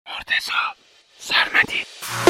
مرتضی سرمدی.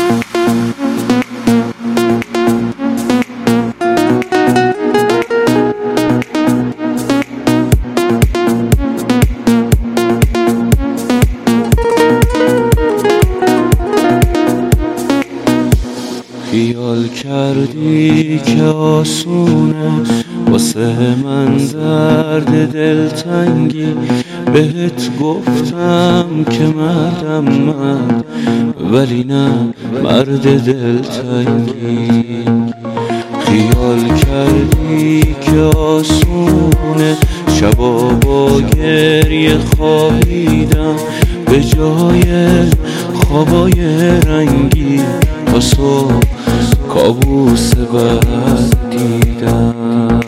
خیال کردی که آسونه واسه من درد دلتنگی، بهت گفتم که مردم من، ولی نه مرد دلتنگی. خیال کردی که آسونه شبا با گریه خوابیدم، به جای خوابای رنگی تا صبح کابوس بد دیدم.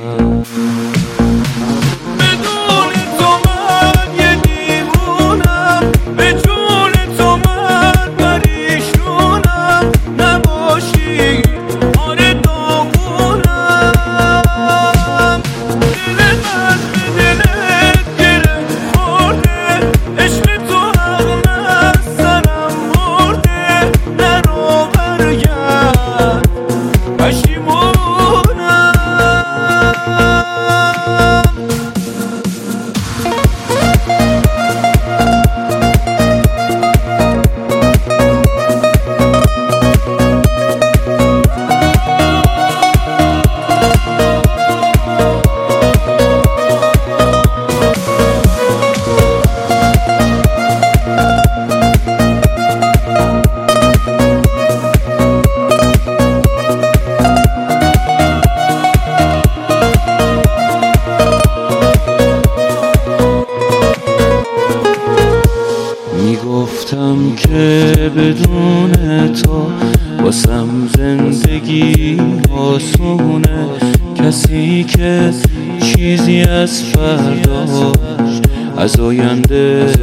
گفتم که بدون تو واسم زندگی آسونه، کسی که چیزی از فرداش از آینده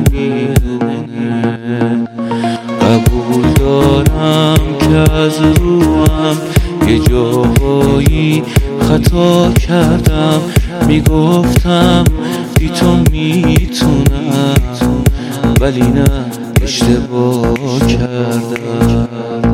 نمیدونه. قبول دارم که از روم یه جاهایی خطا کردم، میگفتم بی تو میتونم، ولی نه اشتباه کردم.